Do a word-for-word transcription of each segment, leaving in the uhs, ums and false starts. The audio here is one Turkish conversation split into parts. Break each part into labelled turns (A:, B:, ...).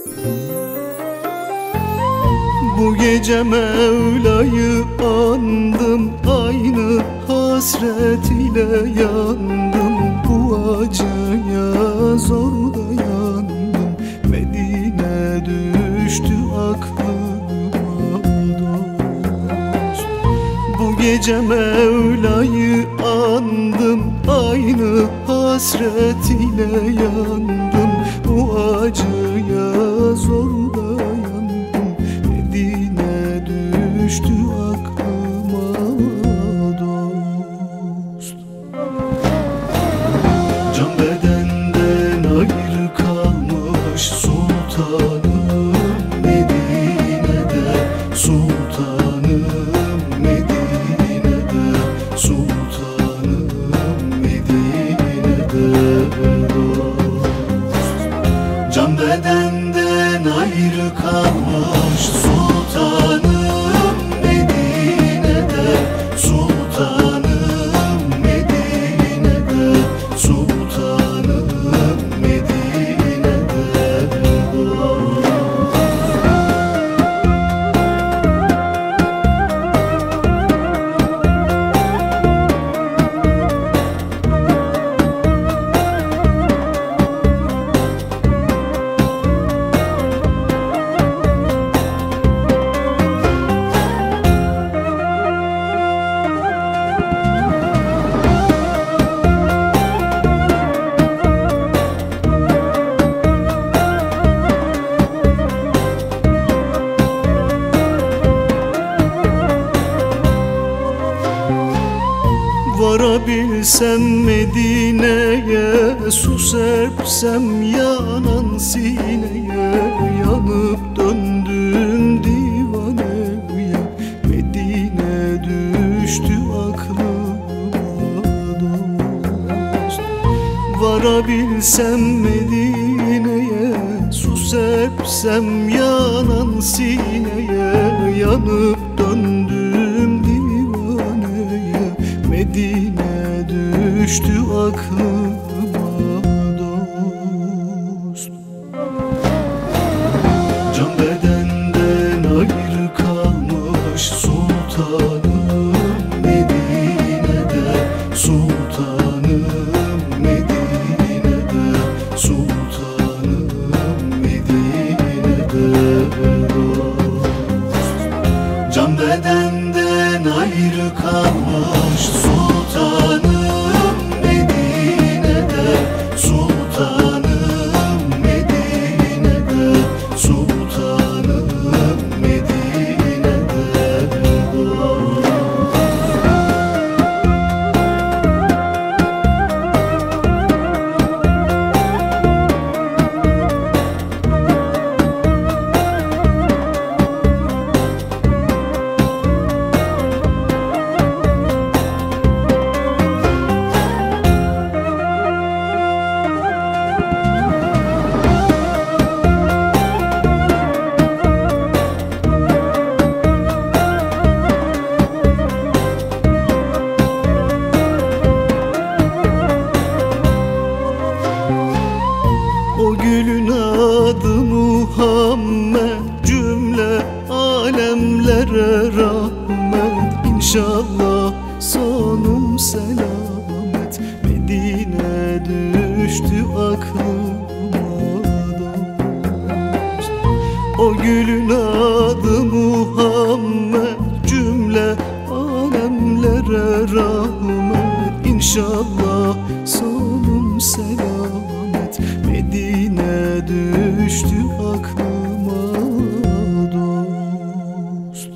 A: Bu gece Mevla'yı andım, aynı hasret ile yandım. Bu acıya zor dayandım, Medine düştü aklıma dost. Bu gece Mevla'yı andım, aynı hasret ile yandım. Bu acıya zor dayandım, Medine düştü aklıma dost. Can bedenden ayrı kalmış sultanım Medine'de, sultanım Medine'de, sultanım Medine'de dost. Can bedenden ayrı kalmış sultanım Medine'de, sultanım Medine'de, sultanım Medine'de dost. Varabilsem Medine'ye, su serpsem yanan sineye, yanıp döndüm divaneye, Medine düştü aklıma dost. Varabilsem Medine'ye, su serpsem yanan sineye, yanıp döndüm divaneye, Medine düştü aklıma dost. Can bedenden ayrı kalmış sultanım Medine'de, sultanım Medine'de, sultanım Medine'de dost. Can bedenden ayrı kalmış sultanım Medine'de, sultanım Medine'de, sultanım Medine'de dost. O gülün adı Muhammed, cümle alemlere rahmet. İnşallah sonum selamet, Medine düştü aklıma dost. O gülün adı Muhammed, cümle alemlere rahmet. İnşallah sonum selamet, Medine düştü aklıma dost.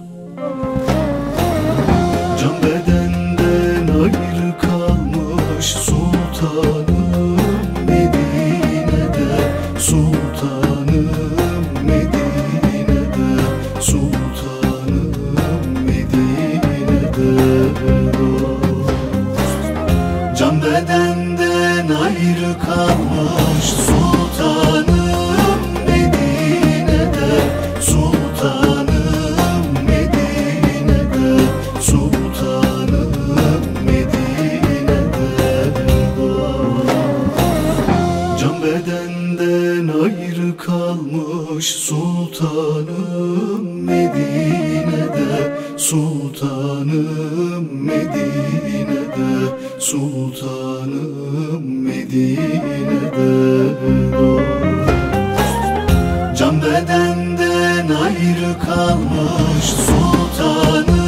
A: Can bedenden ayrı kalmış sultanım Medine'de, sultanım Medine'de, sultanım Medine'de dost. Can bedenden ayrı kalmış sultanım Medine'de, kalmış sultanım Medine'de, sultanım Medine'de, sultanım Medine'de. Can bedenden ayrı kalmış sultanım